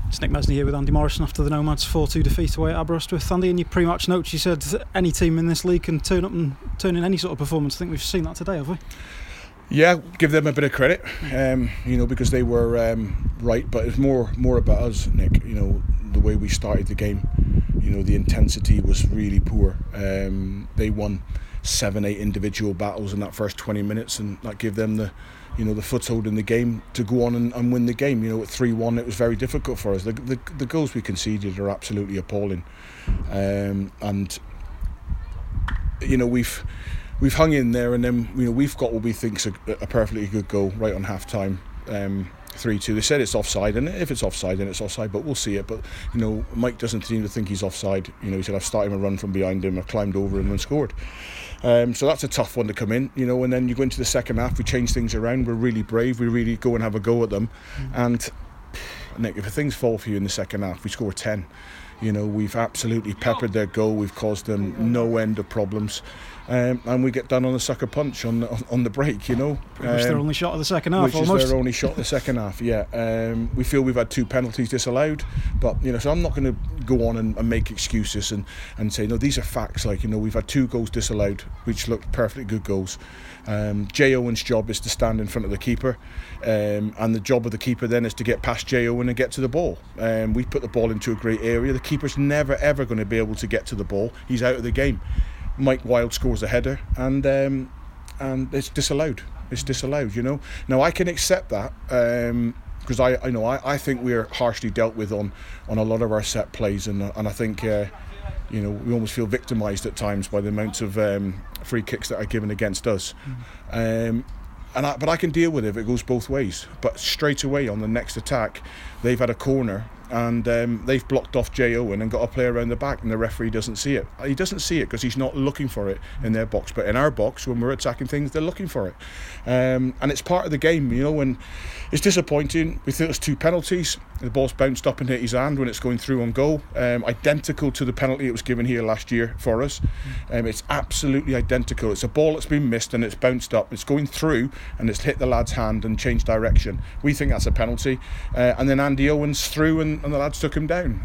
It's Nick Mesney here with Andy Morrison after the Nomads 4-2 defeat away at Aberystwyth. Andy, in your pre-match notes you said any team in this league can turn up and turn in any sort of performance. I think we've seen that today, have we? Yeah, give them a bit of credit, because they were right, but it's more about us, Nick. The way we started the game, the intensity was really poor. They won 7-8 individual battles in that first 20 minutes, and that gave them the foothold in the game to go on and win the game. At 3-1 it was very difficult for us. The goals we conceded are absolutely appalling, and we've hung in there, and then we've got what we think's a perfectly good goal right on half time. 3-2. They said it's offside, and if it's offside, then it's offside, but we'll see it. But Mike doesn't seem to think he's offside. He said I've started him a run from behind him, I've climbed over him and scored. So that's a tough one to come in, and then you go into the second half, we change things around, we're really brave, we really go and have a go at them. And Nick, if things fall for you in the second half, we score 10. We've absolutely peppered their goal, we've caused them no end of problems. And we get done on a sucker punch on the break, Which their only shot of the second half, which is their only shot of the second half, yeah. We feel we've had 2 penalties disallowed, but so I'm not going to go on and make excuses and say no, these are facts. We've had 2 goals disallowed, which looked perfectly good goals. Jay Owen's job is to stand in front of the keeper, and the job of the keeper then is to get past Jay Owen and get to the ball. We put the ball into a great area. The keeper's never ever going to be able to get to the ball. He's out of the game. Mike Wilde scores a header, and it's disallowed. It's disallowed. Now I can accept that because I think we're harshly dealt with on a lot of our set plays, and I think we almost feel victimised at times by the amount of free kicks that are given against us. But I can deal with it if it goes both ways. But straight away on the next attack, they've had a corner, and they've blocked off Jay Owen and got a player around the back, and the referee doesn't see it. He doesn't see it because he's not looking for it in their box, but in our box, when we're attacking things, they're looking for it. And it's part of the game, and it's disappointing. We think there's 2 penalties. The ball's bounced up and hit his hand when it's going through on goal, identical to the penalty that was given here last year for us. It's absolutely identical. It's a ball that's been missed and it's bounced up, it's going through and it's hit the lad's hand and changed direction. We think that's a penalty, and then Andy Owens threw and the lads took him down,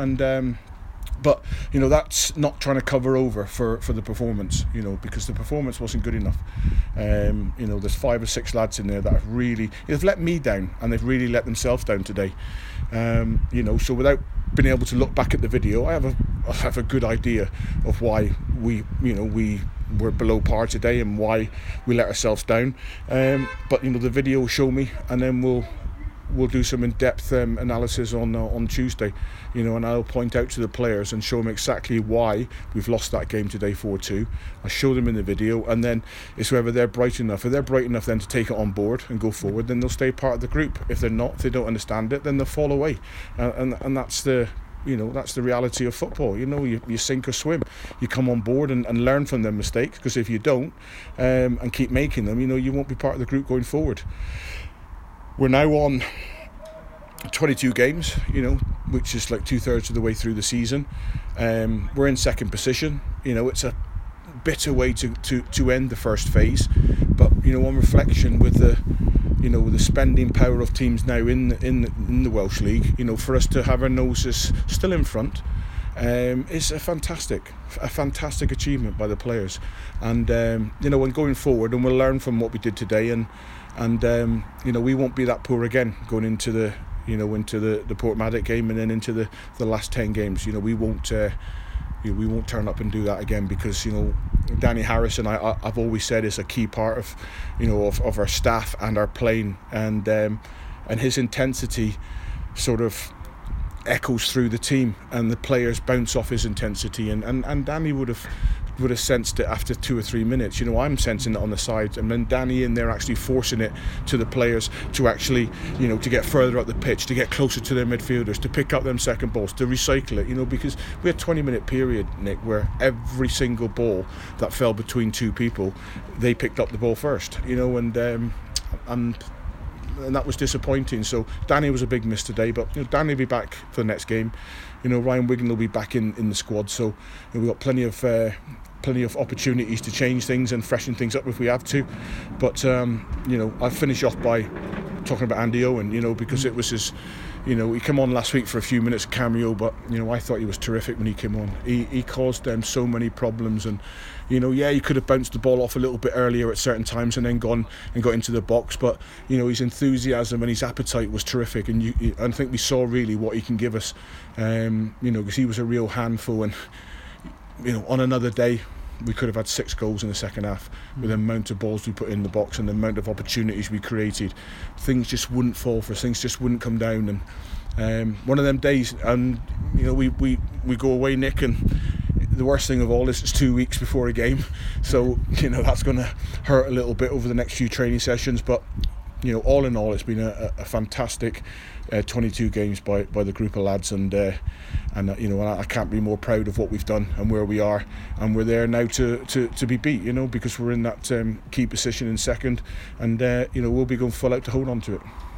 but that's not trying to cover over for the performance, because the performance wasn't good enough. There's 5 or 6 lads in there that have really, they've let me down, and they've really let themselves down today. So without being able to look back at the video, I have a good idea of why we were below par today and why we let ourselves down. But the video will show me, and then we'll do some in-depth analysis on Tuesday, and I'll point out to the players and show them exactly why we've lost that game today 4-2. I'll show them in the video, and then it's whether they're bright enough. If they're bright enough then to take it on board and go forward, then they'll stay part of the group. If they're not, if they don't understand it, then they'll fall away. And that's the that's the reality of football. You sink or swim. You come on board and learn from their mistakes, because if you don't and keep making them, you won't be part of the group going forward. We're now on 22 games, which is like 2/3 of the way through the season. We're in second position. It's a bitter way to end the first phase, but on reflection, with the spending power of teams now in the Welsh League, for us to have our noses still in front, it's a fantastic achievement by the players. And when going forward, and we'll learn from what we did today, and we won't be that poor again going into the Portmadoc game, and then into the last 10 games. We won't turn up and do that again, because Danny Harrison, I've always said, is a key part of our staff and our playing, and his intensity sort of echoes through the team, and the players bounce off his intensity, and Danny would have sensed it after 2 or 3 minutes. I'm sensing it on the side, and then Danny in there actually forcing it to the players to actually to get further up the pitch, to get closer to their midfielders, to pick up them second balls, to recycle it, because we had a 20-minute period, Nick, where every single ball that fell between 2 people, they picked up the ball first, and that was disappointing. So Danny was a big miss today, but Danny will be back for the next game. Ryan Wigan will be back in the squad, so we've got plenty of opportunities to change things and freshen things up if we have to. But I'll finish off by talking about Andy Owen, because it was You know, he came on last week for a few minutes cameo, but you know, I thought he was terrific when he came on. He caused them so many problems, and you know, yeah, he could have bounced the ball off a little bit earlier at certain times and then gone and got into the box, but you know, his enthusiasm and his appetite was terrific, and I think we saw really what he can give us. You know, because he was a real handful, and you know, on another day we could have had 6 goals in the second half with the amount of balls we put in the box and the amount of opportunities we created. Things just wouldn't fall for us, things just wouldn't come down, and one of them days, and you know, we go away, Nick, and the worst thing of all is it's 2 weeks before a game, so you know, that's going to hurt a little bit over the next few training sessions, but you know, all in all, it's been a fantastic 22 games by the group of lads, and you know, I can't be more proud of what we've done and where we are, and we're there now to be beat, you know, because we're in that key position in second, and you know, we'll be going full out to hold on to it.